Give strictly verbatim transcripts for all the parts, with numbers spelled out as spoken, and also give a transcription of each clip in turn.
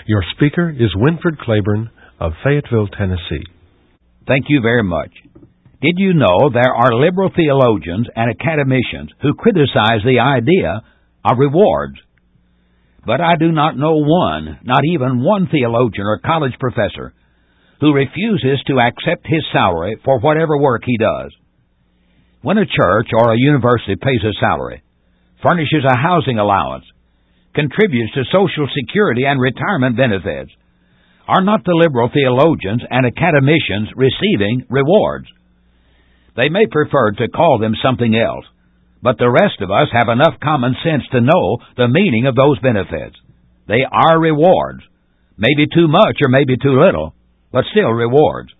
Your speaker is Winford Claiborne of Fayetteville, Tennessee. Thank you very much. Did you know there are liberal theologians and academicians who criticize the idea of rewards? But I do not know one, not even one theologian or college professor, who refuses to accept his salary for whatever work he does. When a church or a university pays a salary, furnishes a housing allowance, contributes to Social Security and retirement benefits, are not the liberal theologians and academicians receiving rewards? They may prefer to call them something else, but the rest of us have enough common sense to know the meaning of those benefits. They are rewards. Maybe too much or maybe too little, but still rewards.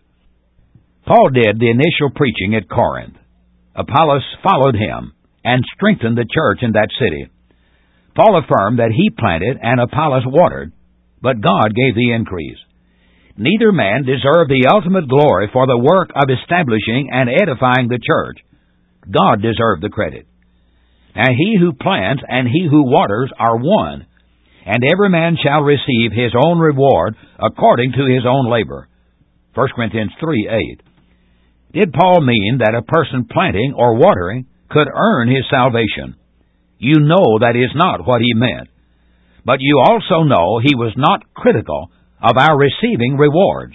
Paul did the initial preaching at Corinth. Apollos followed him and strengthened the church in that city. Paul affirmed that he planted and Apollos watered, but God gave the increase. Neither man deserved the ultimate glory for the work of establishing and edifying the church. God deserved the credit. And he who plants and he who waters are one, and every man shall receive his own reward according to his own labor. First Corinthians three eight. Did Paul mean that a person planting or watering could earn his salvation? You know that is not what he meant. But you also know he was not critical of our receiving rewards.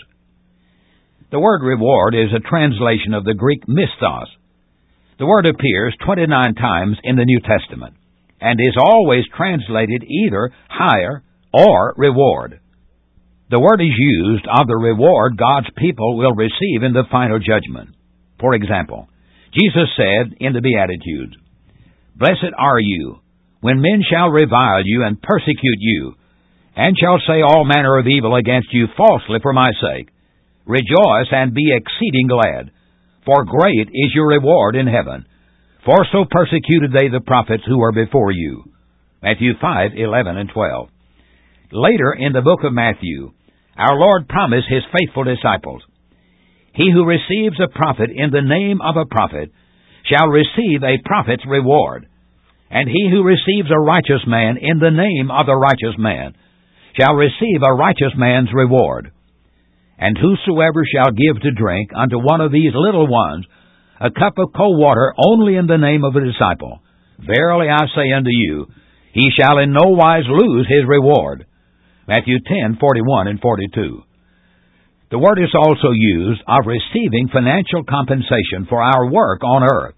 The word reward is a translation of the Greek misthos. The word appears twenty-nine times in the New Testament and is always translated either hire or reward. The word is used of the reward God's people will receive in the final judgment. For example, Jesus said in the Beatitudes, "Blessed are you, when men shall revile you and persecute you, and shall say all manner of evil against you falsely for my sake. Rejoice and be exceeding glad, for great is your reward in heaven. For so persecuted they the prophets who were before you." Matthew five eleven and twelve. Later in the book of Matthew, our Lord promised His faithful disciples, "He who receives a prophet in the name of a prophet shall receive a prophet's reward. And he who receives a righteous man in the name of the righteous man shall receive a righteous man's reward. And whosoever shall give to drink unto one of these little ones a cup of cold water only in the name of a disciple, verily I say unto you, he shall in no wise lose his reward." Matthew ten forty-one and forty-two. The word is also used of receiving financial compensation for our work on earth.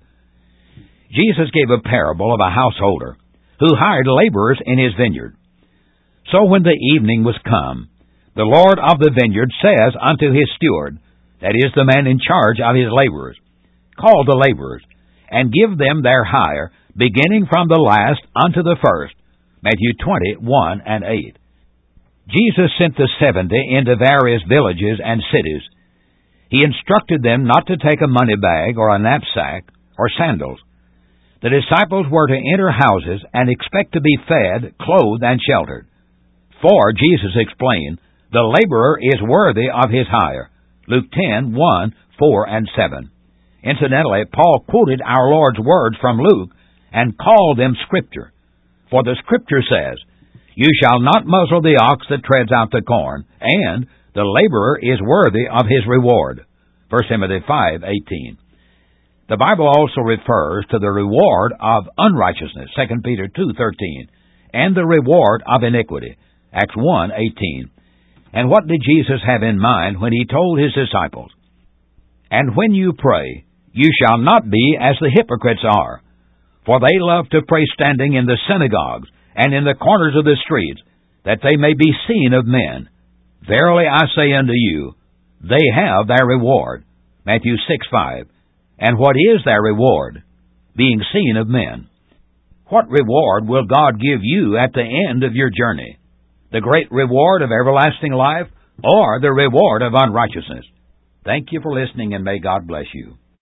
Jesus gave a parable of a householder who hired laborers in his vineyard. So when the evening was come, the Lord of the vineyard says unto his steward, that is, the man in charge of his laborers, "Call the laborers, and give them their hire, beginning from the last unto the first." Matthew twenty one and eight. Jesus sent the seventy into various villages and cities. He instructed them not to take a money bag or a knapsack or sandals. The disciples were to enter houses and expect to be fed, clothed, and sheltered. For, Jesus explained, the laborer is worthy of his hire. Luke ten one, four, and seven. Incidentally, Paul quoted our Lord's words from Luke and called them Scripture. For the Scripture says, "You shall not muzzle the ox that treads out the corn," and "the laborer is worthy of his reward." First Timothy five eighteen. The Bible also refers to the reward of unrighteousness, Second Peter two thirteen, and the reward of iniquity, Acts one eighteen. And what did Jesus have in mind when He told His disciples, "And when you pray, you shall not be as the hypocrites are, for they love to pray standing in the synagogues and in the corners of the streets, that they may be seen of men. Verily I say unto you, they have their reward." Matthew six five. And what is their reward? Being seen of men. What reward will God give you at the end of your journey? The great reward of everlasting life, or the reward of unrighteousness? Thank you for listening, and may God bless you.